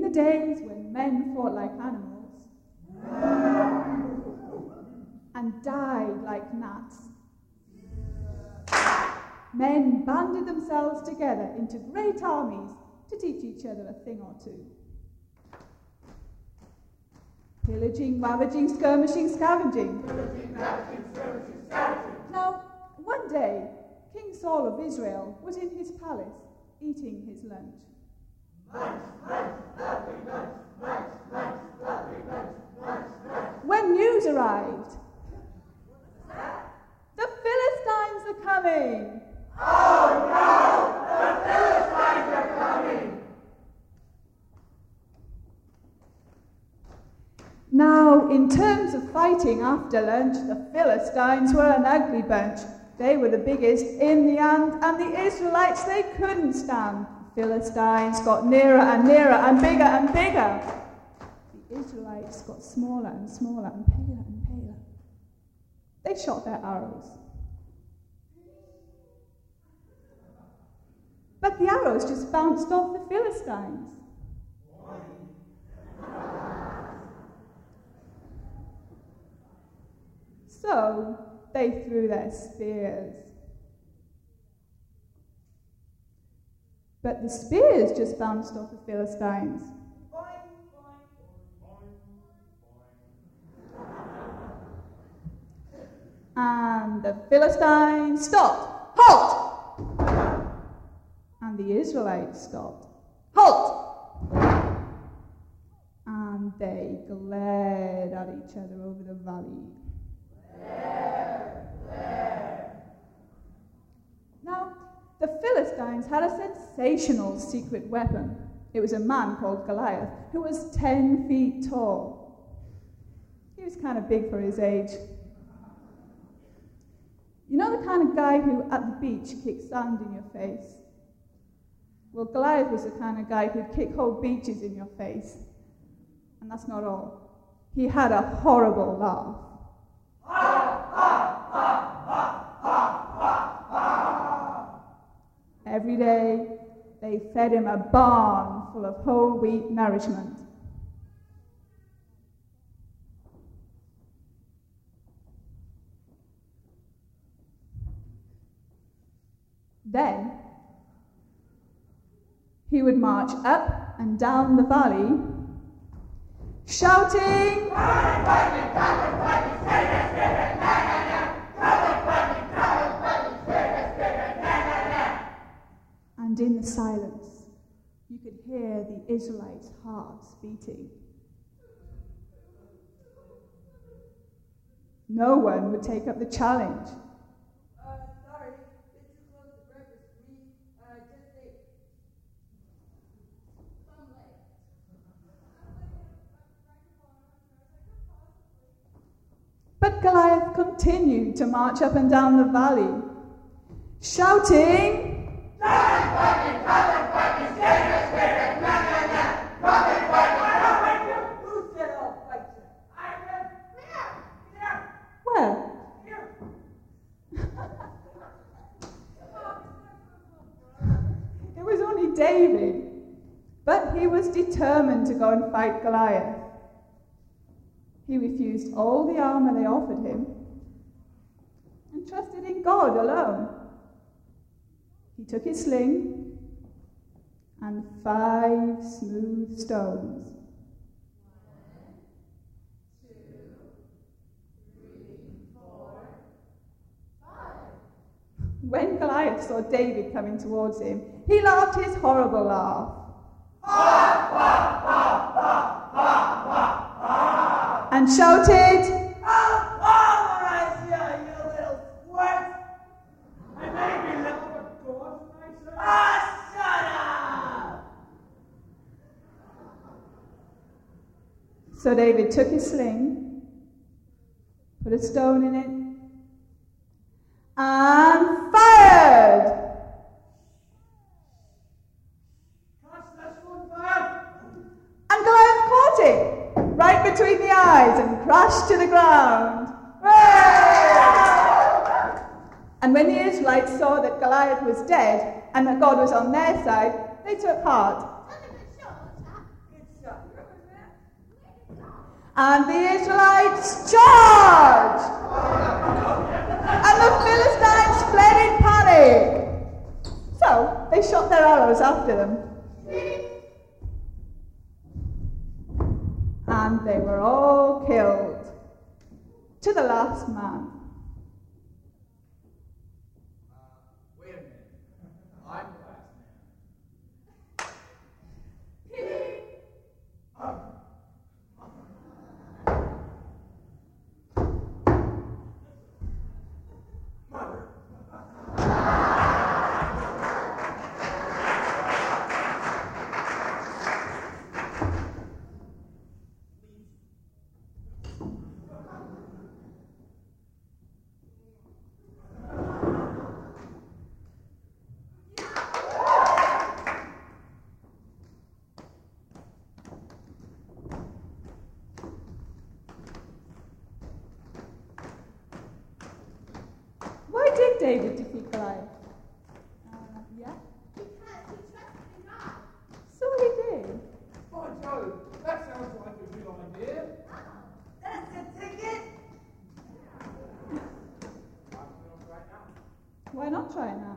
the days when men fought like animals and died like gnats, men banded themselves together into great armies to teach each other a thing or two. Pillaging, ravaging, skirmishing, scavenging. Now, one day, King Saul of Israel was in his palace eating his lunch. When news arrived, the Philistines are coming! Oh no! The Philistines are coming! Now, in terms of fighting after lunch, the Philistines were an ugly bunch. They were the biggest in the land, and the Israelites they couldn't stand. The Philistines got nearer and nearer and bigger and bigger. The Israelites got smaller and smaller and paler and paler. They shot their arrows. But the arrows just bounced off the Philistines. So they threw their spears. But the spears just bounced off the Philistines. And the Philistines stopped. Halt! And the Israelites stopped. Halt! And they glared at each other over the valley. Now, the Philistines had a sensational secret weapon. It was a man called Goliath, who was 10 feet tall. He was kind of big for his age. You know the kind of guy who at the beach kicks sand in your face? Well, Goliath was the kind of guy who'd kick whole beaches in your face. And that's not all. He had a horrible laugh. Every day, they fed him a barn full of whole wheat nourishment. Then, he would march up and down the valley, shouting, and in the silence, you could hear the Israelites' hearts beating. No one would take up the challenge. Sorry, it's too close to breakfast. We just ate. I'm late. But Goliath continued to march up and down the valley, shouting, where? It was only David, but he was determined to go and fight Goliath. He refused all the armor they offered him and trusted in God alone. He took his sling and 5 smooth stones. 1, 2, 3, 4, 5. When Goliath saw David coming towards him, he laughed his horrible laugh. And shouted, So David took his sling, put a stone in it, and fired! And Goliath caught it, right between the eyes, and crashed to the ground. And when the Israelites saw that Goliath was dead, and that God was on their side, they took heart. And the Israelites charged! And the Philistines fled in panic. So they shot their arrows after them. And they were all killed, to the last man. Wait a minute. I'm the last man. Mother. Why did David defeat Goliath? Yeah? Because he trusted in God. So he did. By Jove, that sounds like a good idea. That's a ticket. I'm going to try it now. Why not try it now?